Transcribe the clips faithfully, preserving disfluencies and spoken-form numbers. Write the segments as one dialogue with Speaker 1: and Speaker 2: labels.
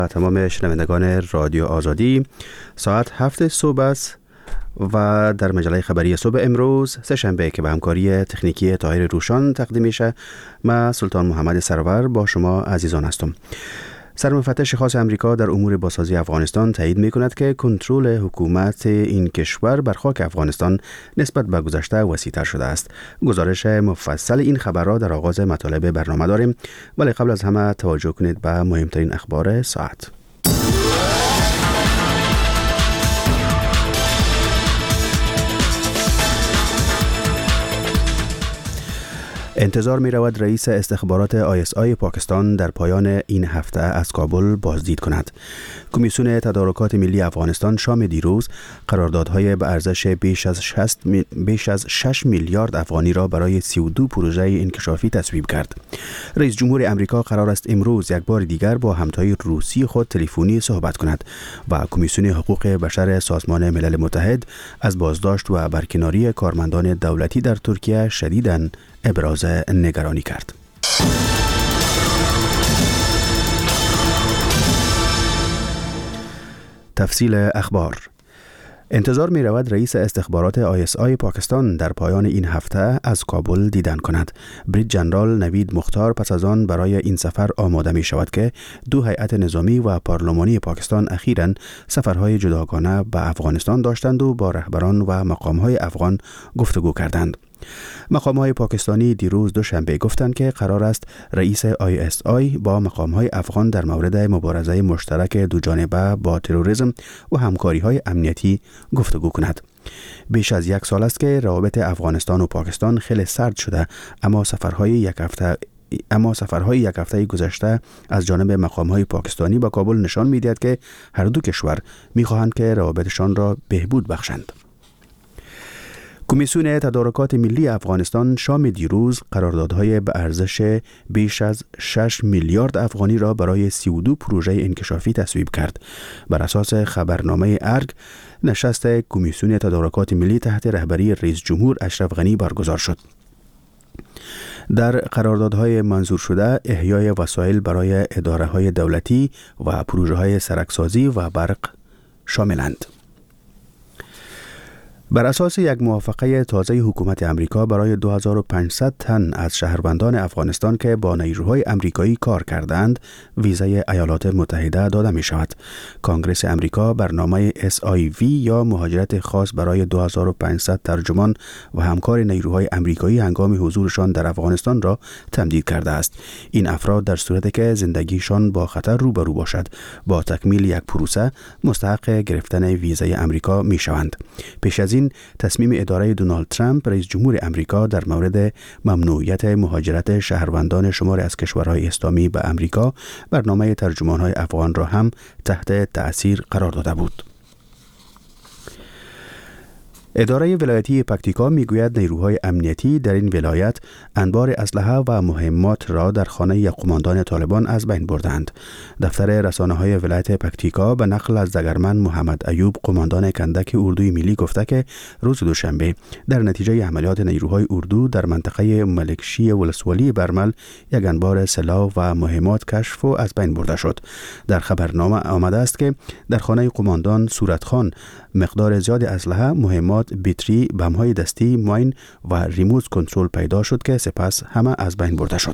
Speaker 1: تمام شنوندگان رادیو آزادی، ساعت هفت صبح است و در مجله خبری صبح امروز سه شنبه که به همکاری تکنیکی طاهر روشان تقدیم میشه، من سلطان محمد سرور با شما عزیزان هستم. سرمفتش خاص امریکا در امور بازسازی افغانستان تایید می‌کند که کنترل حکومت این کشور بر خاک افغانستان نسبت به گذشته وسیع‌تر شده است. گزارش مفصل این خبر را در آغاز مطالب برنامه داریم، ولی قبل از همه توجه کنید به مهمترین اخبار ساعت. انتظار می رود رئیس استخبارات آی اس آی پاکستان در پایان این هفته از کابل بازدید کند. کمیسیون تدارکات ملی افغانستان شام دیروز قراردادهای به ارزش بیش از شصت بیش از شش میلیارد افغانی را برای سی و دو پروژه انکشافی تصویب کرد. رئیس جمهور امریکا قرار است امروز یک بار دیگر با همتای روسی خود تلفنی صحبت کند و کمیسیون حقوق بشر سازمان ملل متحد از بازداشت و برکناری کارمندان دولتی در ترکیه شدیداً ابراز نگرانی کرد. تفصیل اخبار. انتظار می رود رئیس استخبارات آی اس آی پاکستان در پایان این هفته از کابل دیدن کند. بریگادیر ژنرال نوید مختار پس از آن برای این سفر آماده می شود که دو هیئت نظامی و پارلمانی پاکستان اخیراً سفرهای جداگانه به افغانستان داشتند و با رهبران و مقامهای افغان گفتگو کردند. مقام‌های پاکستانی دیروز دوشنبه گفتند که قرار است رئیس آی اس آی با مقام‌های افغان در مورد مبارزه مشترک دوجانبه با تروریسم و همکاری‌های امنیتی گفتگو کند. بیش از یک سال است که روابط افغانستان و پاکستان خیلی سرد شده، اما سفرهای یک هفته اما سفرهای یک هفته گذشته از جانب مقام‌های پاکستانی با کابل نشان می‌دهد که هر دو کشور می‌خواهند که روابطشان را بهبود بخشند. کمیسیون تدارکات ملی افغانستان شام دیروز قراردادهای به ارزش بیش از شش میلیارد افغانی را برای سی و دو پروژه انکشافی تصویب کرد. بر اساس خبرنامه ارگ، نشست کمیسیون تدارکات ملی تحت رهبری رئیس جمهور اشرف غنی برگزار شد. در قراردادهای منظور شده احیای وسایل برای اداره‌های دولتی و پروژه‌های سرکسازی و برق شاملند. بر اساس یک موافقه تازه حکومت امریکا برای دو هزار و پانصد تن از شهروندان افغانستان که با نیروهای امریکایی کار کردند ویزای ایالات متحده داده می شود. کانگرس امریکا برنامه اس آی وی یا مهاجرت خاص برای دو هزار و پانصد ترجمان و همکار نیروهای امریکایی هنگام حضورشان در افغانستان را تمدید کرده است. این افراد در صورتی که زندگیشان با خطر روبرو باشد با تکمیل یک پروسه مستحق گرفتن ویزای امریکا می شوند. پیش از این تصمیم اداره دونالد ترامپ رئیس جمهور امریکا در مورد ممنوعیت مهاجرت شهروندان شماری از کشورهای اسلامی به امریکا برنامه ترجمان‌های افغان را هم تحت تأثیر قرار داده بود. اداره ولایتی پکتیکا میگوید نیروهای امنیتی در این ولایت انبار اسلحه و مهمات را در خانه یک قماندان طالبان از بین بردند. دفتر رسانه‌های ولایت پکتیکا به نقل از دگرمن محمد ایوب قماندان کندک اردوی ملی گفته که روز دوشنبه در نتیجه عملیات نیروهای اردو در منطقه ملکشی ولسوالی برمل یک انبار سلاح و مهمات کشف و از بین برده شد. در خبرنامه آمده است که در خانه قماندان صورتخان مقدار زیاد اسلحه، مهمات، بیتری، بم‌های دستی، ماین و ریموت کنترل پیدا شد که سپس همه از بین برده شد.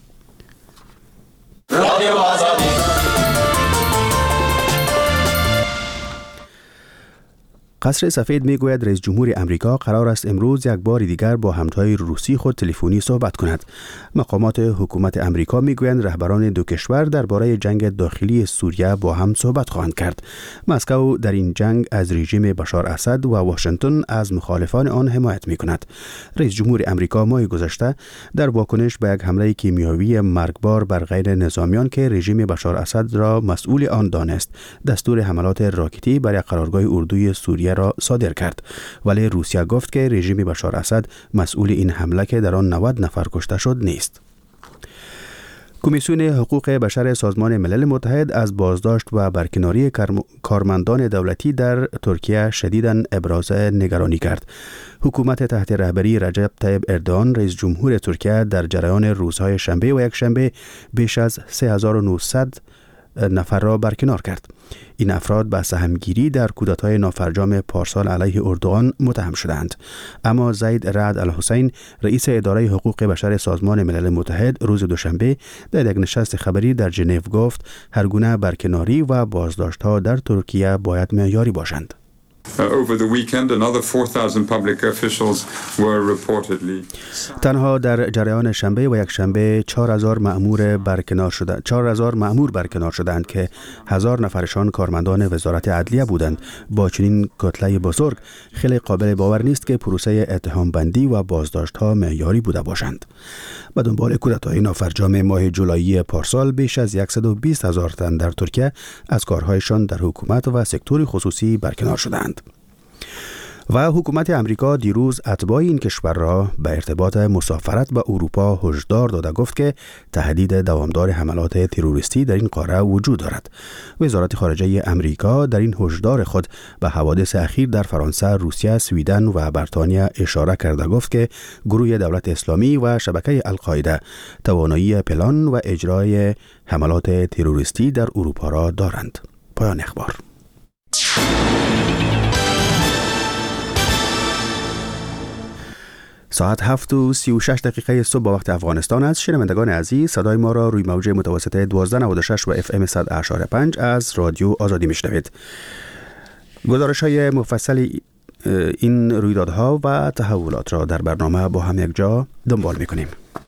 Speaker 1: قصر سفید میگوید رئیس جمهور امریکا قرار است امروز یک بار دیگر با همتای روسی خود تلفنی صحبت کند. مقامات حکومت امریکا میگویند رهبران دو کشور درباره جنگ داخلی سوریه با هم صحبت خواهند کرد. مسکو در این جنگ از رژیم بشار اسد و واشنگتن از مخالفان آن حمایت میکند. رئیس جمهور امریکا ماه گذشته در واکنش به یک حمله کیمیاوی مرگبار بر غیر نظامیان که رژیم بشار اسد را مسئول آن دانست، دستور حملات راکتی بر یک قرارگاه اردوی سوریه را صادر کرد، ولی روسیه گفت که رژیم بشار اسد مسئول این حمله که در آن نود نفر کشته شد نیست. کمیسیون حقوق بشر سازمان ملل متحد از بازداشت و برکناری کارمندان دولتی در ترکیه شدیداً ابراز نگرانی کرد. حکومت تحت رهبری رجب طیب اردوغان رئیس جمهور ترکیه در جریان روزهای شنبه و یک شنبه بیش از سه هزار و نهصد نفر را برکنار کرد. این افراد به سهمگیری در کودتای نافرجام پارسال علیه اردوغان متهم شدند. اما زید رعد الحسین، رئیس اداره حقوق بشر سازمان ملل متحد، روز دوشنبه در یک نشست خبری در ژنو گفت هر گونه برکناری و بازداشت‌ها در ترکیه باید معیاری باشند.
Speaker 2: Uh, over the weekend, another four thousand public officials were reportedly.
Speaker 1: تنها در جریان شنبه و یک شنبه چهار هزار مأمور برکنار شدند. چهار هزار مأمور برکنار شدند که هزار نفرشان کارمندان وزارت عدلیه بودند. با چنین کتله بزرگ خیلی قابل باور نیست که پروسه اتهام بندی و بازداشت ها معیاری بوده باشند. به دنبال کودتای نافرجام ماه جولایی پارسال بیش از صد و بیست هزار تن در ترکیه از کارهایشان در حکومت و سکتور خصوصی برکنار شدند. و حکومت امریکا دیروز اتباع این کشور را به ارتباط مسافرت به اروپا هشدار داده گفت که تهدید دوامدار حملات تروریستی در این قاره وجود دارد. وزارت خارجه امریکا در این هشدار خود به حوادث اخیر در فرانسه، روسیه، سویدن و بریتانیا اشاره کرده گفت که گروه دولت اسلامی و شبکه القاعده توانایی پلان و اجرای حملات تروریستی در اروپا را دارند. پایان اخبار. ساعت هفت و سی و شش دقیقه صبح با وقت افغانستان است. شنوندگان عزیز، صدای ما را روی موج متوسط دوازده نود و شش و اف ام صد و اشاره پنج از رادیو آزادی میشنوید. گزارش های مفصل این رویدادها و تحولات را در برنامه با هم یک جا دنبال میکنیم.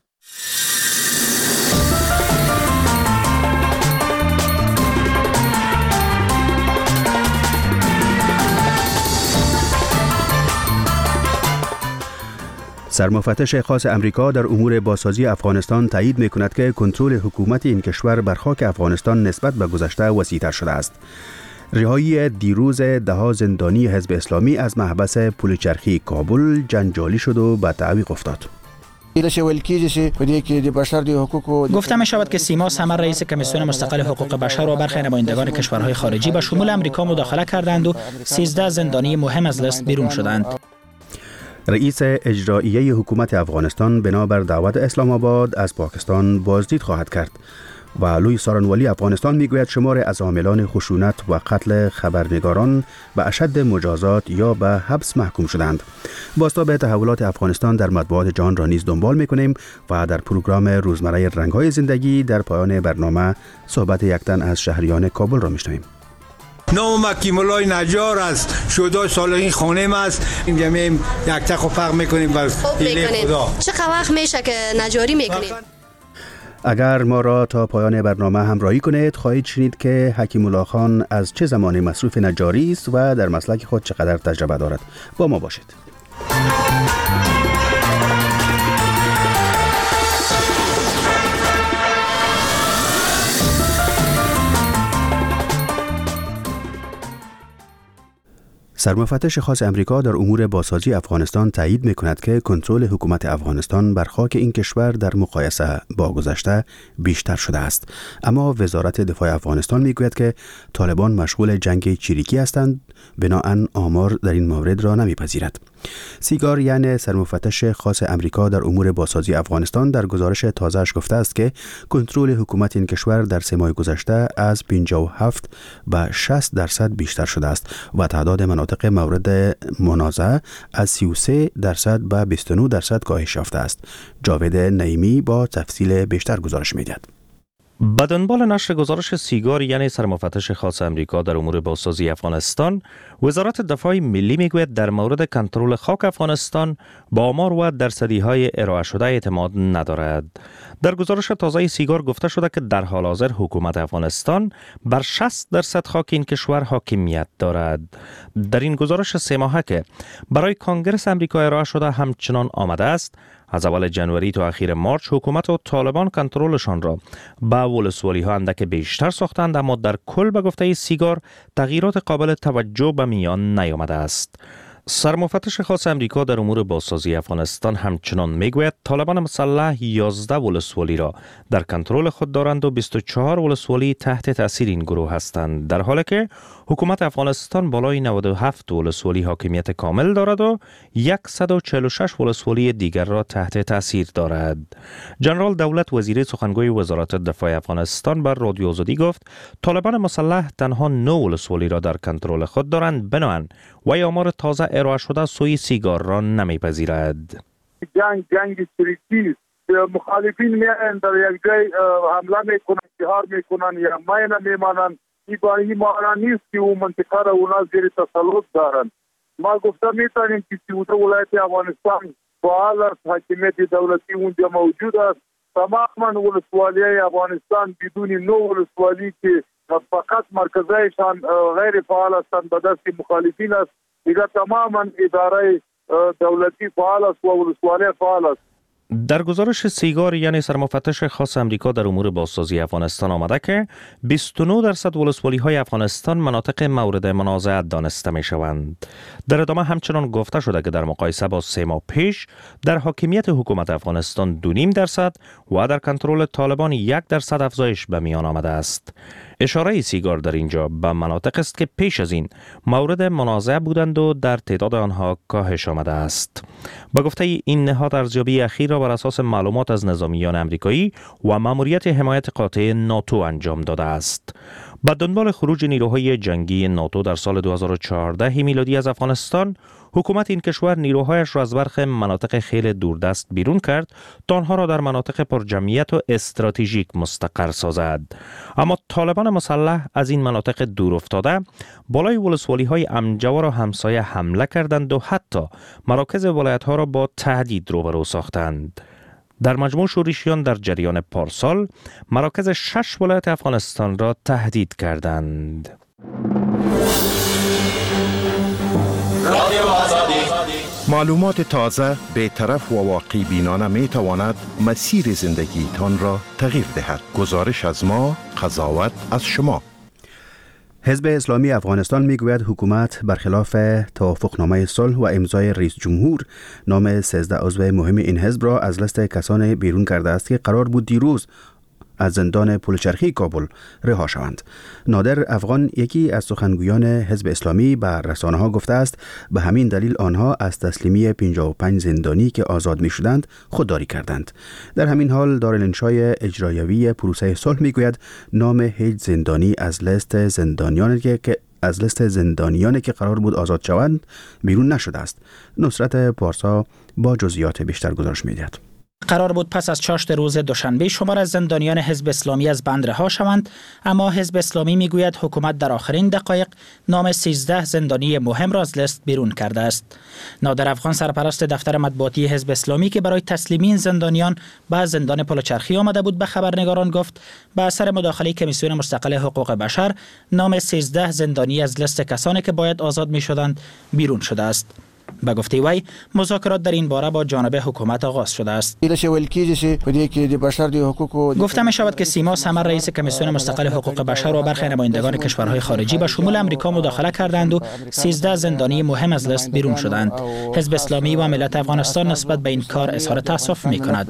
Speaker 1: سرمفتش خاص امریکا در امور بازسازی افغانستان تایید می‌کند که کنترل حکومت این کشور بر خاک افغانستان نسبت به گذشته وسیع‌تر شده است. رهایی دیروز ده زندانی حزب اسلامی از محبس پلچرخی کابل جنجالی شد و به تعویق افتاد.
Speaker 3: گفته می شود که سیما سمر رئیس کمیسیون مستقل حقوق بشر و برخی نمایندگان کشورهای خارجی به شمول امریکا مداخله کردند و سیزده زندانی مهم از لیست بیرون شدند.
Speaker 1: رئیس اجراییه حکومت افغانستان بنابر دعوت اسلام آباد از پاکستان بازدید خواهد کرد و لوی سارنوالی افغانستان میگوید شمار از عاملان خشونت و قتل خبرنگاران به اشد مجازات یا به حبس محکوم شدند. بازتاب تحولات افغانستان در مطبوعات جهان را نیز دنبال میکنیم و در پروگرام روزمره رنگ‌های زندگی در پایان برنامه صحبت یک تن از شهریان کابل را میشنویم.
Speaker 4: نام مکی مولای نجار است، شهدای صالحین خانم است. این جمعیم یک تخو فرق میکنیم بر ایله خدا.
Speaker 5: چقدر وقت میشه که نجاری میکنید؟
Speaker 1: اگر ما را تا پایان برنامه همراهی کنید خواهید شنید که حکیم الله خان از چه زمانی مصروف نجاری است و در مسلک خود چقدر تجربه دارد. با ما باشید. سرمفتش خاص امریکا در امور بازسازی افغانستان تایید می‌کند که کنترل حکومت افغانستان بر خاک این کشور در مقایسه با گذشته بیشتر شده است. اما وزارت دفاع افغانستان میگوید که طالبان مشغول جنگ چریکی هستند، بنابراین آمار در این مورد را نمیپذیرد. سیگار یعنی سرمفتش خاص امریکا در امور بازسازی افغانستان در گزارش تازه‌اش گفته است که کنترل حکومت این کشور در سه ماه گذشته از پنجاه و هفت به شصت درصد بیشتر شده است و تعداد مناطق مورد منازعه از سی و سه درصد به بیست و نه درصد کاهش یافته است. جاوید نعیمی با تفصیل بیشتر گزارش می‌دهد.
Speaker 6: به دنبال نشر گزارش سیگار یعنی سرمفتش خاص امریکا در امور بازسازی افغانستان، وزارت دفاع ملی میگوید در مورد کنترل خاک افغانستان با آمار و درصدی‌های ارائه شده اعتماد ندارد. در گزارش تازه سیگار گفته شده که در حال حاضر حکومت افغانستان بر شصت درصد خاک این کشور حاکمیت دارد. در این گزارش سه ماهه که برای کنگره امریکا ارائه شده همچنان آمده است از اول جنوری تا اخیر مارچ حکومت و طالبان کنترلشان را به ولسوالی ها اندک بیشتر ساختند، اما در کل به گفته سیگار تغییرات قابل توجه به میان نیامده است. سرمفتش خاص امریکا در امور بازسازی افغانستان همچنان میگوید طالبان مسلح یازده ولسوالی را در کنترل خود دارند و بیست و چهار ولسوالی تحت تاثیر این گروه هستند، در حالی که حکومت افغانستان بالای نود و هفت ولسوالی حاکمیت کامل دارد و صد و چهل و شش ولسوالی دیگر را تحت تاثیر دارد. جنرال دولت وزیری سخنگوی وزارت دفاع افغانستان بر رادیو آزادی گفت طالبان مسلح تنها نه ولسوالی را در کنترل خود دارند، بنابراین وی آمار تازه ارائه شده سوی سیگار را نمیپذیرد.
Speaker 7: جنگ جنگ سریتی مخالفین میان در یک جای حمله میکنن، جهار میکنن یا ماینه میمانن. این معنی نیست که اون منطقه را اونا زیر تسلط دارن. ما گفته میتونیم که سی و دو ولایت افغانستان فعال است، حاکمیت دولتی اونجا موجود است. تماما ولسوالی افغانستان بدون نو ولسوالی که فقط مرکزایشان غیر فعال هستند به دست مخالفین است. دیگه تماما اداره دولتی فعال است و ولسوالی فعال است.
Speaker 6: در گزارش سیگار یعنی سرمفتش خاص امریکا در امور بازسازی افغانستان آمده که بیست و نه درصد ولسوالی های افغانستان مناطق مورد منازعه دانسته می شوند. در ادامه همچنان گفته شده که در مقایسه با سه ماه پیش در حاکمیت حکومت افغانستان دو و نیم درصد و در کنترل طالبان یک درصد افزایش به میان آمده است. اشاره سیگار در اینجا به مناطق است که پیش از این مورد منازعه بودند و در تعداد آنها کاهش آمده است. با گفته این نهاد ارزیابی اخیر را بر اساس معلومات از نظامیان امریکایی و ماموریت حمایت قاطع ناتو انجام داده است. با دنبال خروج نیروهای جنگی ناتو در سال دو هزار و چهارده میلادی از افغانستان، حکومت این کشور نیروهایش را از برخی مناطق خیلی دوردست بیرون کرد تا آنها را در مناطق پرجمعیت و استراتژیک مستقر سازد. اما طالبان مسلح از این مناطق دور افتاده بالای ولسوالی های امجوار و همسایه حمله کردند و حتی مراکز ولایت ها را با تهدید روبرو ساختند. در مجموع شورشیان در جریان پارسال مراکز شش ولایت افغانستان را تهدید کردند.
Speaker 8: معلومات تازه، بی‌طرف و واقعی بینانه می تواند مسیر زندگی تان را تغییر دهد. گزارش از ما، قضاوت از شما.
Speaker 1: حزب اسلامی افغانستان میگوید حکومت برخلاف توافقنامه صلح و امضای رئیس جمهور نام سیزده عضو مهم این حزب را از لیست کسان بیرون کرده است که قرار بود دیروز از زندان پلچرخی کابل رها شوند. نادر افغان، یکی از سخنگویان حزب اسلامی، به رسانه‌ها گفته است به همین دلیل آنها از تسلیمی پنجاه و پنج زندانی که آزاد می شدند خودداری کردند. در همین حال دارالانشای اجرایوی پروسه صلح میگوید نام هیچ زندانی از لیست زندانیانی که از لیست زندانیانی که قرار بود آزاد شوند بیرون نشده است. نصرت پارسا با جزئیات بیشتر گزارش می‌دهد.
Speaker 3: قرار بود پس از چاشت روز دوشنبه شمار از زندانیان حزب اسلامی از بند رها شوند، اما حزب اسلامی میگوید حکومت در آخرین دقایق نام سیزده زندانی مهم را از لیست بیرون کرده است. نادر افغان، سرپرست دفتر مطبوعاتی حزب اسلامی که برای تسلیمی این زندانیان به زندان پلچرخی آمده بود، به خبرنگاران گفت به اثر مداخله کمیسیون مستقل حقوق بشر نام سیزده زندانی از لیست کسانی که باید آزاد می‌شدند بیرون شده است. به گفته وی مذاکرات در این باره با جانب حکومت آغاز شده است. گفته می شود که سیما ثمر، رئیس کمیسیون مستقل حقوق بشر و برخی نمایندگان کشورهای خارجی به شمول امریکا مداخله کردند و سیزده زندانی مهم از لیست بیرون شدند. حزب اسلامی و ملت افغانستان نسبت به این کار اظهار تأسف می کند.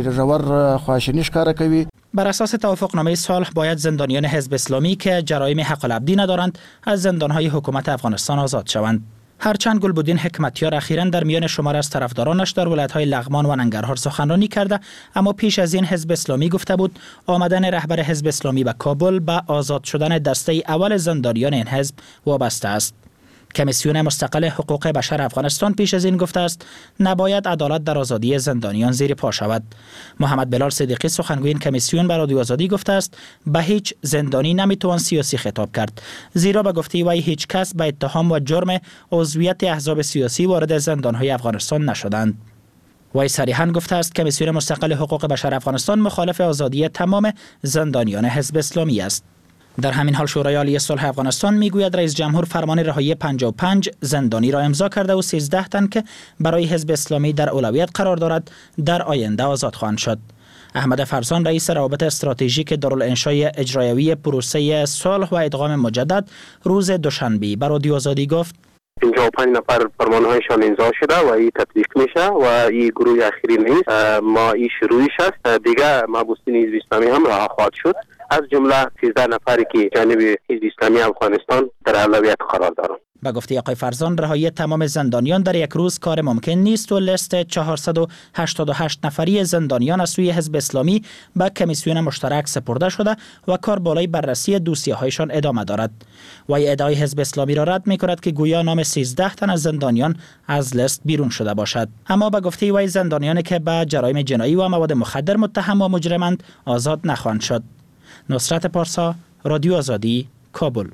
Speaker 3: بر اساس توافقنامه صلح باید زندانیان حزب اسلامی که جرایم حق العبدی ندارند از زندانهای حکومت افغانستان آزاد شوند. هرچند گلبدین حکمتیار اخیراً در میان شمار از طرفدارانش در ولایت‌های لغمان و ننگرهار سخنرانی کرده، اما پیش از این حزب اسلامی گفته بود آمدن رهبر حزب اسلامی به کابل به آزاد شدن دسته اول زندانیان این حزب وابسته است. کمیسیون مستقل حقوق بشر افغانستان پیش از این گفته است نباید عدالت در آزادی زندانیان زیر پا شود. محمد بلال صدیقی، سخنگوی این کمیسیون، به رادیو آزادی گفته است به هیچ زندانی نمیتوان سیاسی خطاب کرد، زیرا به گفته وی هیچ کس به اتهام و جرم عضویت احزاب سیاسی وارد زندانهای افغانستان نشدند. وی صریحاً گفته است کمیسیون مستقل حقوق بشر افغانستان مخالف آزادی تمام زندانیان حزب اسلامی است. در همین حال شورای عالی صلح افغانستان میگوید رئیس جمهور فرمان رهایی پنجاه و پنج زندانی را امضا کرده و سیزده تن که برای حزب اسلامی در اولویت قرار دارد در آینده آزاد خواهند شد. احمد فرزان، رئیس روابط استراتژیک دارالانشای اجرایوی پروسه صلح و ادغام مجدد، روز دوشنبه به رادیو آزادی گفت
Speaker 9: پنجاه و پنج نفر فرمانهایشان امضا شده و این تطبیق میشه و این گروه اخیری نیست. ما این شروعش است. دیگه مبعوثین حزب اسلامی هم رها خواهد شد، از جمله سیزده نفری که جانب حزب اسلامی افغانستان در اولویت قرار دارند.
Speaker 3: به گفته آقای فرزان، رهایی تمام زندانیان در یک روز کار ممکن نیست و لیست چهارصد و هشتاد و هشت نفری زندانیان از سوی حزب اسلامی به کمیسیون مشترک سپرده شده و کار بالای بررسی دوسیه هایشان ادامه دارد. وی ادعای حزب اسلامی را رد می کند که گویا نام سیزده تن از زندانیان از لیست بیرون شده باشد. اما به گفته وی زندانیانی که به جرایم جنایی و مواد مخدر متهم و مجرمند آزاد نخواهند شد. نصرت پارسا، رادیو آزادی، کابل.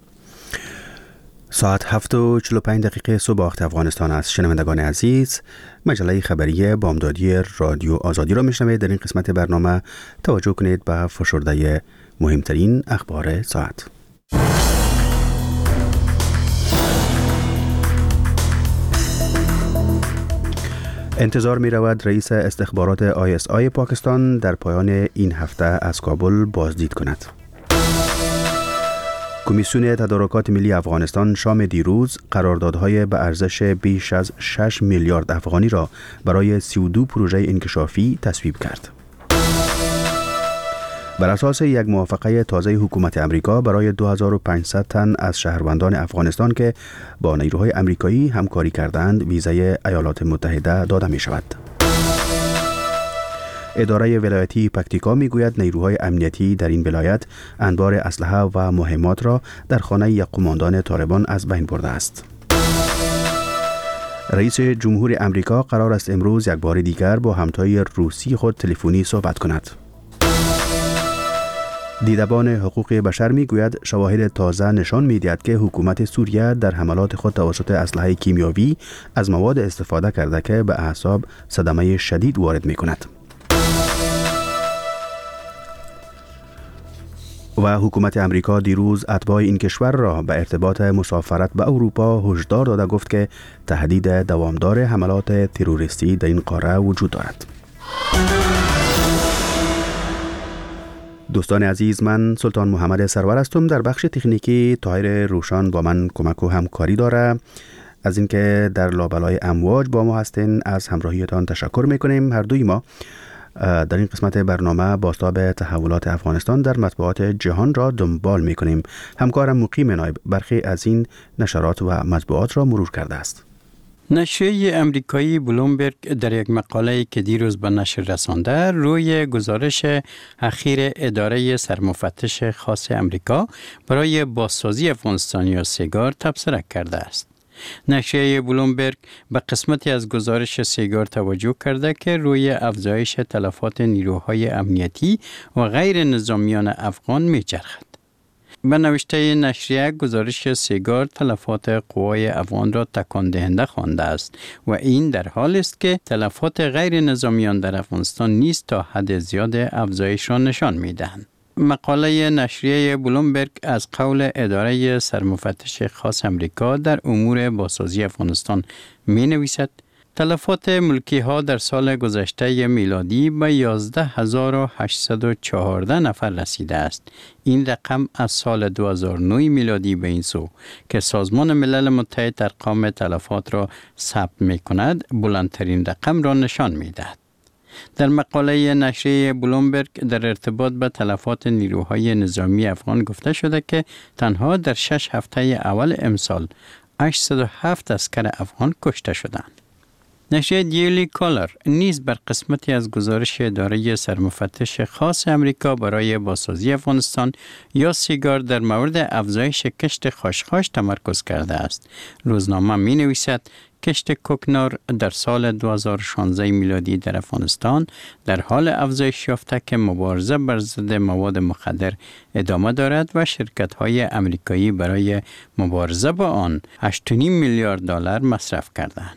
Speaker 1: ساعت هفت و چهل و پنج دقیقه صبح وقت افغانستان است. شنوندگان عزیز، مجله خبری بامدادی رادیو آزادی را میشنوید. در این قسمت برنامه توجه کنید به فشرده مهمترین اخبار ساعت. انتظار می رود رئیس استخبارات آی اس آی پاکستان در پایان این هفته از کابل بازدید کند. کمیسیون تدارکات ملی افغانستان شام دیروز قراردادهای به ارزش بیش از شش میلیارد افغانی را برای سی و دو پروژه انکشافی تصویب کرد. بر اساس یک موافقه تازه حکومت امریکا برای دو هزار و پانصد تن از شهروندان افغانستان که با نیروهای امریکایی همکاری کردند ویزای ایالات متحده داده می شود. اداره ولایتی پکتیکا می گوید نیروهای امنیتی در این ولایت انبار اسلحه و مهمات را در خانه یک قماندان طالبان از بین برده است. رئیس جمهور امریکا قرار است امروز یک بار دیگر با همتای روسی خود تلفنی صحبت کند. دیدبان حقوق بشر می گوید شواهد تازه نشان می دهد که حکومت سوریه در حملات خود توسط اسلحه کیمیاوی از مواد استفاده کرده که به اعصاب صدمه شدید وارد می کند. و حکومت امریکا دیروز اتباع این کشور را به ارتباط مسافرت به اروپا هشدار داده گفت که تهدید دوامدار حملات تروریستی در این قاره وجود دارد. دوستان عزیز، من سلطان محمد سرور هستم. در بخش تکنیکی طاهر روشان با من کمک و همکاری داره. از اینکه در لابلای امواج با ما هستین از همراهیتان تشکر میکنیم. هر دوی ما در این قسمت برنامه بازتاب تحولات افغانستان در مطبوعات جهان را دنبال میکنیم. همکارم مقیم نایب برخی از این نشرات و مطبوعات را مرور کرده است.
Speaker 10: نشریه امریکایی بلومبرگ در یک مقاله که دیروز به نشر رسانده روی گزارش اخیر اداره سرمفتش خاص امریکا برای بازسازی افغانستان یا سیگار تبصره کرده است. نشریه بلومبرگ به قسمتی از گزارش سیگار توجه کرده که روی افزایش تلفات نیروهای امنیتی و غیر نظامیان افغان می‌چرخد. به نوشته نشریه گزارش سیگار تلفات قوای افغان را تکان دهنده خوانده است و این در حال است که تلفات غیر نظامیان در افغانستان نیز تا حد زیاد افزایش را نشان می‌دهند. مقاله نشریه بلومبرگ از قول اداره سرمفتش خاص امریکا در امور بازسازی افغانستان می نویسد تلفات ملکی ها در سال گذشته میلادی به یازده هزار و هشتصد و چهارده نفر رسیده است. این رقم از سال دو هزار و نه میلادی به این سو که سازمان ملل متحد ارقام تلفات را ثبت می کند بلندترین رقم را نشان می دهد. در مقاله نشریه بلومبرگ در ارتباط به تلفات نیروهای نظامی افغان گفته شده که تنها در شش هفته اول امسال هشتصد و هفت عسکر افغان کشته شدند. نشریه دیلی کالر نیز بر قسمتی از گزارش اداره سرمفتش خاص امریکا برای بازسازی افغانستان یا سیگار در مورد افزایش کشت خاشخاش تمرکز کرده است. روزنامه می نویسد کشت کوکنار در سال دو هزار و شانزده میلادی در افغانستان در حال افزایش یافته که مبارزه بر ضد مواد مخدر ادامه دارد و شرکت‌های امریکایی برای مبارزه با آن هشت و نیم میلیارد دلار مصرف کردند.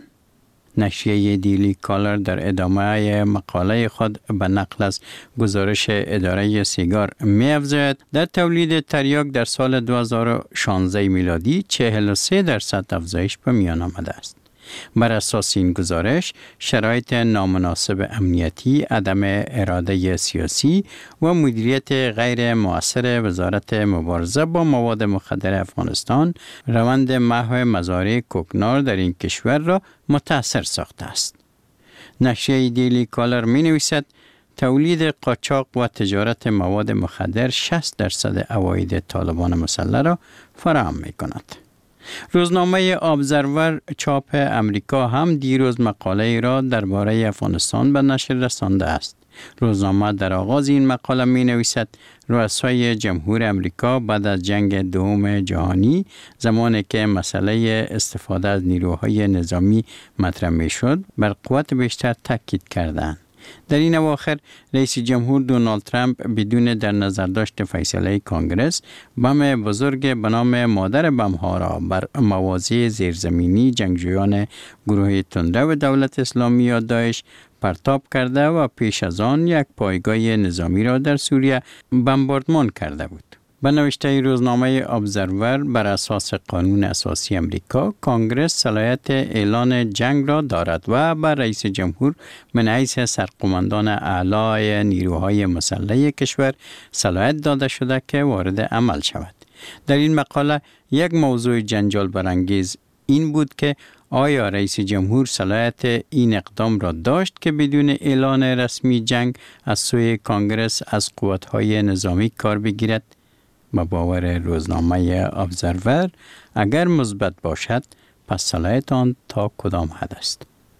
Speaker 10: نشریه دیلی کالر در ادامه مقاله خود به نقل از گزارش اداره سیگار می افزاید در تولید تریاک در سال دو هزار و شانزده میلادی چهل و سه درصد افزایش به میان آمده است. بر اساس این گزارش، شرایط نامناسب امنیتی، عدم اراده سیاسی و مدیریت غیر مؤثر وزارت مبارزه با مواد مخدر افغانستان روند محو مزارع کوکنار در این کشور را متاثر ساخته است. نشریه دیلی کالر می نویسد تولید قاچاق و تجارت مواد مخدر شصت درصد عواید طالبان مسلح را فراهم می کند. روزنامه ابزرور چاپ امریکا هم دیروز مقاله را درباره افغانستان به نشر رسانده است. روزنامه در آغاز این مقاله می نویسد رؤسای جمهور امریکا بعد از جنگ دوم جهانی، زمانی که مسئله استفاده از نیروهای نظامی مطرح می شد، بر قوت بیشتر تاکید کردند. در این اواخر رئیس جمهور دونالد ترامپ بدون در نظر داشت فیصله کانگرس بم بزرگ به نام مادر بم‌ها را بر مواضع زیرزمینی جنگجویان گروه تندرو دولت اسلامی یا داعش پرتاب کرده و پیش از آن یک پایگاه نظامی را در سوریه بمباردمان کرده بود. به نوشته روزنامه ابزرور، بر اساس قانون اساسی امریکا، کانگرس صلاحیت اعلان جنگ را دارد و بر رئیس جمهور من حیث سرقماندان اعلی نیروهای مسلح کشور صلاحیت داده شده که وارد عمل شود. در این مقاله یک موضوع جنجال برانگیز این بود که آیا رئیس جمهور صلاحیت این اقدام را داشت که بدون اعلان رسمی جنگ از سوی کانگرس از قوت‌های نظامی کار بگیرد؟ با باور روزنامه ابزرور، اگر مثبت باشد پس صلاحیت آن تا کدام حد است؟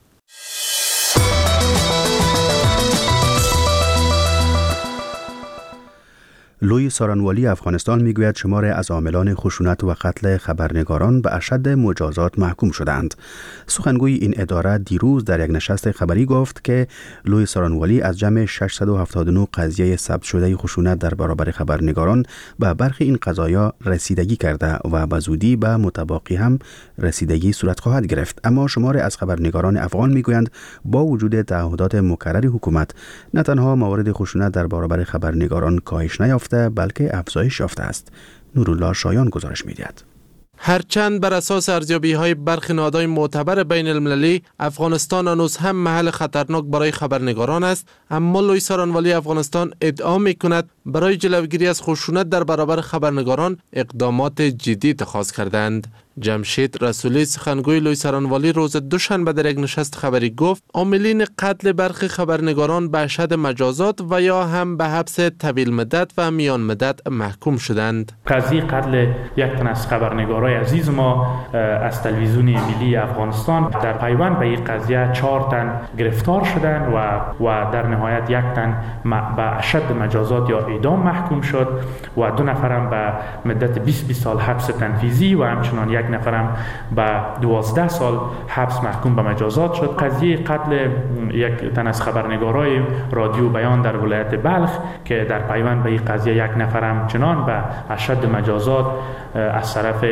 Speaker 1: لوی سارانوالی افغانستان میگوید شمار از عاملان خشونت و قتل خبرنگاران به اشد مجازات محکوم شدند. سخنگوی این اداره دیروز در یک نشست خبری گفت که لوی سارانوالی از جمع ششصد و هفتاد و نه قضیه ثبت شده خشونت در برابر خبرنگاران به برخی این قضایا رسیدگی کرده و به زودی به متباقی هم رسیدگی صورت خواهد گرفت. اما شمار از خبرنگاران افغان میگویند با وجود تعهدات مکرر حکومت نه تنها موارد خشونت در برابر خبرنگاران کاهش نیافته بلکه افزایش یافته است. نورالله شایان گزارش می‌دهد.
Speaker 11: هرچند بر اساس ارزیابی‌های برخی نهادهای معتبر بین المللی افغانستان هنوز هم محل خطرناک برای خبرنگاران است، اما لوی سارانوالی افغانستان ادعا می‌کند برای جلوگیری از خشونت در برابر خبرنگاران اقدامات جدی اتخاذ کردند. جمشید رسولی سخنگوی لوی سارانوالی روز دوشنبه در یک نشست خبری گفت عاملین قتل برخی خبرنگاران به اشد مجازات و یا هم به حبس طویل مدت و میان مدت محکوم شدند.
Speaker 12: قضیه قتل یک تن از خبرنگارای عزیز ما از تلویزیون ملی افغانستان در پیوند به این قضیه چهار تن گرفتار شدند و و در نهایت یک تن به اشد مجازات یا اعدام محکوم شد و دو نفرم به مدت بیست بیست سال حبس تنفیذی و همچنان یک نفرم به دوازده سال حبس محکوم به مجازات شد. قضیه قتل یک تن از خبرنگارای رادیو بیان در ولایت بلخ که در پیوند به این قضیه یک نفرم چنان به اشد مجازات از طرف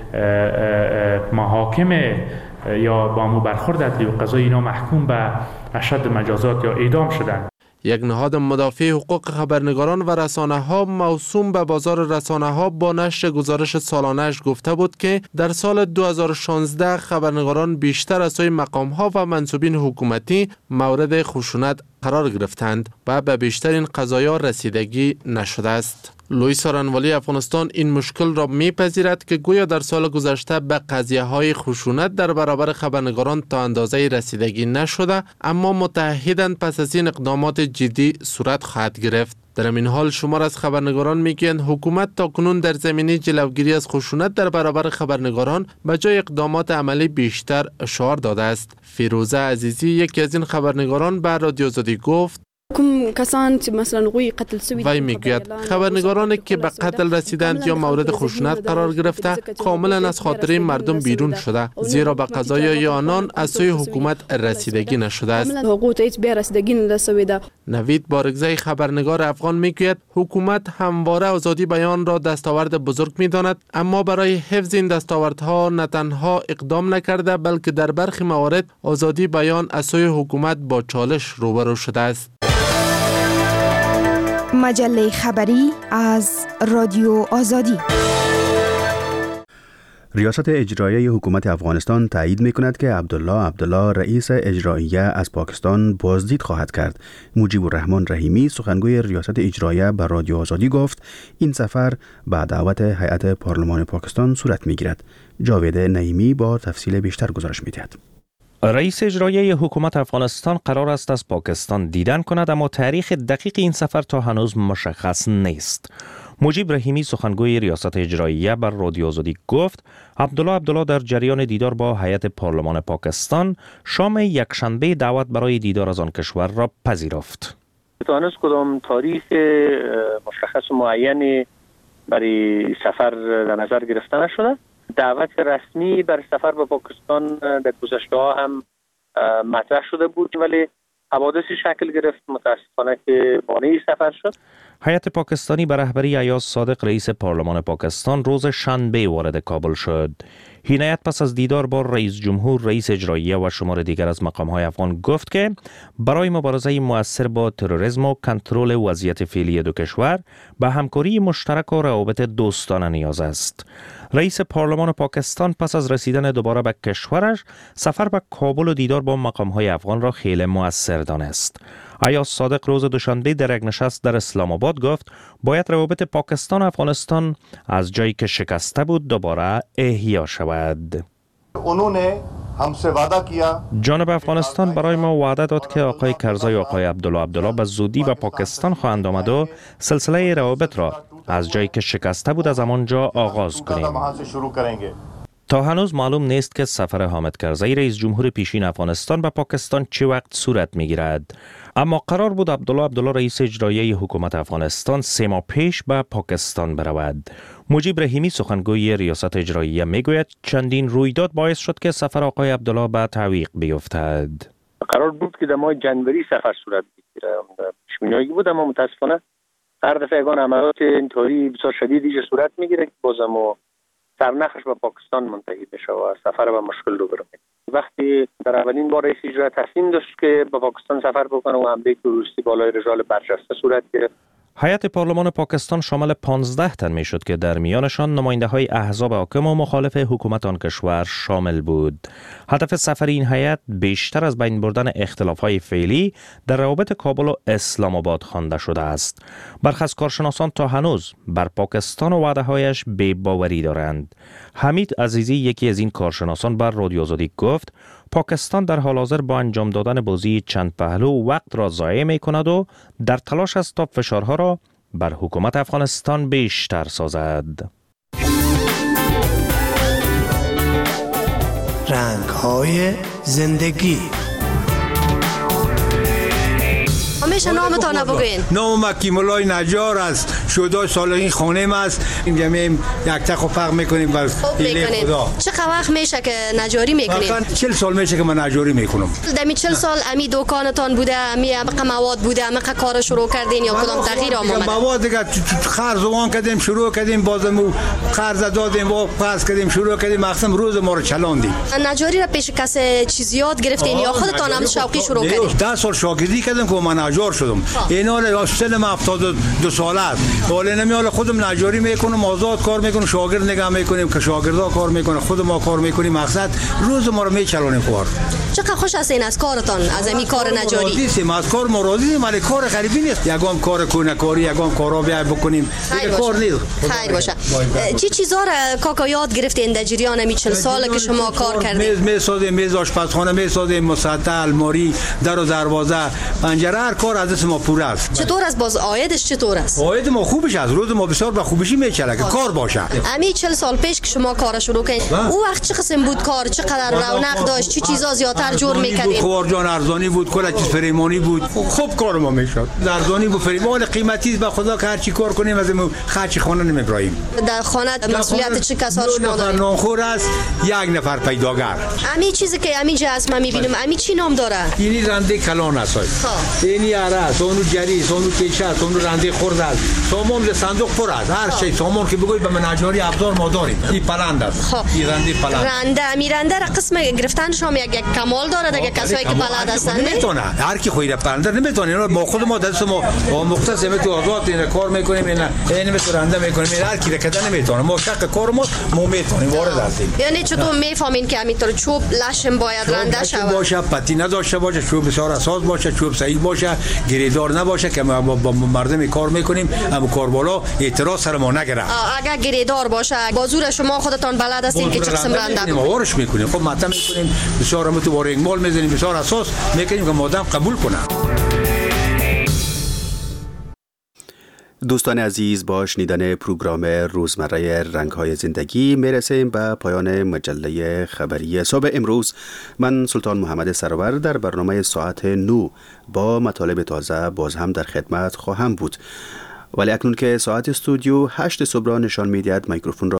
Speaker 12: محاکم یا با مو برخورد عدلی و قضایی اینا محکوم به اشد مجازات یا اعدام شدند.
Speaker 11: یک نهاد مدافع حقوق خبرنگاران و رسانه ها موسوم به بازار رسانه ها با نشر گزارش سالانه‌اش گفته بود که در سال دو هزار و شانزده خبرنگاران بیشتر از سوی مقام ها و منصوبین حکومتی مورد خشونت قرار گرفتند و به بیشترین قضایا رسیدگی نشده است. لوی سارانوالی افغانستان این مشکل را میپذیرد که گویا در سال گذشته به قضیه های خشونت در برابر خبرنگاران تا اندازه رسیدگی نشده، اما متعهدند پس از این اقدامات جدی صورت خواهد گرفت. در این حال شمار از خبرنگاران میگویند حکومت تاکنون در زمینه جلوگیری از خشونت در برابر خبرنگاران به جای اقدامات عملی بیشتر اشاره داده است. فیروزه عزیزی یکی از این خبرنگاران به رادیو آزادی گفت وی میگوید خبرنگارانی که به قتل رسیدند یا مورد خشونت قرار گرفته کاملا از خاطره مردم بیرون شده، زیرا به قضایای آنان از سوی حکومت رسیدگی نشده است. نوید بارگزی خبرنگار افغان میگوید حکومت همواره آزادی بیان را دستاورد بزرگ میداند، اما برای حفظ این دستاوردها نه تنها اقدام نکرده بلکه در برخی موارد آزادی بیان از سوی حکومت با چالش روبرو شده است.
Speaker 13: مجله خبری از رادیو آزادی.
Speaker 1: ریاست اجراییه حکومت افغانستان تایید می‌کند که عبدالله عبدالله رئیس اجراییه از پاکستان بازدید خواهد کرد. مجیب الرحمن رحیمی سخنگوی ریاست اجراییه به رادیو آزادی گفت این سفر به دعوت هیئت پارلمان پاکستان صورت می‌گیرد. جاوید نعیمی با تفصیل بیشتر گزارش می‌دهد.
Speaker 6: رئیس اجرایی حکومت افغانستان قرار است از پاکستان دیدن کند، اما تاریخ دقیق این سفر تا هنوز مشخص نیست. مجیب رحیمی سخنگوی ریاست اجراییه بر رادیو آزادی گفت عبدالله عبدالله در جریان دیدار با هیئت پارلمان پاکستان شام یکشنبه دعوت برای دیدار از آن کشور را پذیرفت.
Speaker 13: تا هنوز کدام تاریخ مشخص و معینی برای سفر در نظر گرفته نشده. دعوت رسمی بر سفر به پاکستان در گذشته ها هم مطرح شده بود ولی حوادثی شکل گرفت، متاسفانه که مانع سفر شد.
Speaker 6: هیئت پاکستانی به رهبری ایاز صادق رئیس پارلمان پاکستان روز شنبه وارد کابل شد. این هیئت پس از دیدار با رئیس جمهور، رئیس اجراییه و شمار دیگر از مقام‌های افغان گفت که برای مبارزه مؤثر با تروریسم و کنترل وضعیت فعلی دو کشور به همکاری مشترک و روابط دوستانه نیاز است. رئیس پارلمان پاکستان پس از رسیدن دوباره به کشورش سفر به کابل و دیدار با مقام‌های افغان را خیلی مؤثر دانست. ایاز صادق روز دوشنبه در یک نشست در اسلام آباد گفت باید روابط پاکستان و افغانستان از جایی که شکسته بود دوباره احیا شود. جانب افغانستان برای ما وعده داد که آقای کرزی و آقای عبدالله عبدالله به زودی به پاکستان خواهند آمد و سلسله روابط را از جایی که شکسته بود از همانجا آغاز کنیم. تا هنوز معلوم نیست که سفر حامد کرزی رئیس جمهور پیشین افغانستان به پاکستان چه وقت صورت میگیرد، اما قرار بود عبدالله عبدالله رئیس اجرایی حکومت افغانستان سه ماه پیش به پاکستان برود. مجیب رحیمی سخنگوی ریاست اجراییه میگوید چندین رویداد باعث شد که سفر آقای عبدالله به تعویق بیفتد.
Speaker 13: قرار بود که در ماه جنوری سفر صورت بگیره، پیش‌بینی بود، اما متاسفانه هر دفعه یگان عملیات اینطوری بسیار شدید دیگه صورت میگیره که بازم و سرنخش به پاکستان منتهی بشه و سفر به مشکل رو برسه. وقتی در اولین بار رئیس اجرایی تصمیم داشت که به پاکستان سفر بکنه و حمله تروریستی بالای رجال برجسته صورت گرفت.
Speaker 6: هیئت پارلمان پاکستان شامل پانزده تن می شد که در میانشان نماینده های احزاب حاکم و مخالف حکومت آن کشور شامل بود. هدف سفر این هیئت بیشتر از بین بردن اختلاف های فعلی در روابط کابل و اسلام آباد خوانده شده است. برخی از کارشناسان تا هنوز بر پاکستان و وعده هایش بی باوری دارند. حمید عزیزی یکی از این کارشناسان بر رادیو آزادی گفت پاکستان در حال حاضر با انجام دادن بازی چند پهلو وقت را ضایع می کند و در تلاش است تا فشارها را بر حکومت افغانستان بیشتر سازد.
Speaker 14: رنگ‌های زندگی.
Speaker 5: همیشه نامتان بگوین.
Speaker 4: نام مکی مولای نجار است. شده سالگی خانم است. میگم یک تخو فرق میکنیم بر ایله خدا.
Speaker 5: چقدر وقت میشه که نجاری میکنید؟
Speaker 4: مثلا چهل سال میشه که من نجاری میکنم.
Speaker 5: دمی چهل سال امی دکانتان بوده، امی مواد بوده، امی کار شروع کردین یا کدام تغییر آمد؟
Speaker 4: مواد دیگه قرض وان کردیم، شروع کردیم، بازم قرض دادیم و پس کردیم، شروع کردیم، مقصد روز ما رو چلاندیم.
Speaker 5: نجاری را پیش کسی چیزی یاد گرفتین یا خودتان هم شوقی شروع کردین؟
Speaker 4: ده سال شاگردی کردم که من نجار شدم. اینا له سن هفتاد و دو ساله است. ولی نمیال خودم نجاری میکنم، آزاد کار میکنم، شاگرد نگاه میکنیم که شاگردا کار میکنه، خود ما کار میکنیم، مقصد روز ما رو میچلونیم کار.
Speaker 5: چقدر خوش هستین از کارتان، از این کار نجاری؟
Speaker 4: راضی هستیم از کار، ما راضی هستیم، ولی کار غریبی نیست. یگام کار کنکاری، یگام کارا بیا بکنیم. دیگه کار نیست.
Speaker 5: خیر باشه. چی چیزا را کاکا یاد گرفتین در جریان می چهل ساله که شما کار کردین؟
Speaker 4: میز میسازیم، میز آشپزخانه میسازیم، مسطح، الماری، در و دروازه، پنجره، هر کار از ما پوره است.
Speaker 5: چطور است باز عایدش چطور است؟
Speaker 4: عاید ما خوبش است، روز ما بسیار به خوبی میچله که کار باشه.
Speaker 5: امی چهل سال پیش که شما کار شروع کردین، او وقت چه قسم بود کار، چقدر رونق داشت، چه چیزا زیادتر جور میکردین؟
Speaker 4: خوار جان ارزانی بود، کلا چیز فریمانی بود، خوب کار ما میشد. ارزانی بود، فریمان قیمتی به خدا که هر چی کار کنیم از خرج خانه نمیبریم.
Speaker 5: در خانه مسئولیت چه کسا شما دارید؟
Speaker 4: نانخور است، یک نفر پیداگر.
Speaker 5: امی چیزی که امی جا از ما میبینیم، امی چی نام داره؟
Speaker 4: اینی رنده کلان است. اینی سیاره است، اون جری است، اون تیشه است، اون رنده خرد است، سامان در صندوق پر است، هر چیز سامان که بگوی به مناجاری ابزار ما داریم. این پلند است. این رنده پلند.
Speaker 5: رنده میرنده را قسم گرفتنش هم یک کمال داره دیگه، کسایی که بلد هستن
Speaker 4: نمیتونه. هر کی خودی پلنده نمیتونه. اینا با خود ما دست ما مختص تو آزاد این کار میکنیم، اینا این مثل رنده میکنیم. هر کی کده نمیتونه. ما شق کار ما ما میتونیم وارد هستیم.
Speaker 5: یعنی چطور میفهمین که همینطور چوب لشم باید رنده شود؟
Speaker 4: باشه، پتی نداشته باشه، چوب بسیار اساس باشه، چوب صحیح باشه، گریدار نباشه که ما با مردم کار میکنیم، اما کار بالا اعتراض سر ما نگیره.
Speaker 5: اگر گریدار باشه، بازور شما خودتان بلد هستین که چه قسم رنده
Speaker 4: ما وارش میکنیم. خب ماته میکنیم، بسیار متو وارینگ مال میزنیم، بسیار اساس میکنیم که مردم قبول کنه.
Speaker 1: دوستان عزیز، با شنیدن پروگرام روزمره رنگ‌های زندگی میرسیم به پایان مجله خبری صبح امروز. من سلطان محمد سرور در برنامه ساعت نو با مطالب تازه باز هم در خدمت خواهم بود. ولی اکنون که ساعت استودیو هشت صبح را نشان می‌دهد، میکروفون را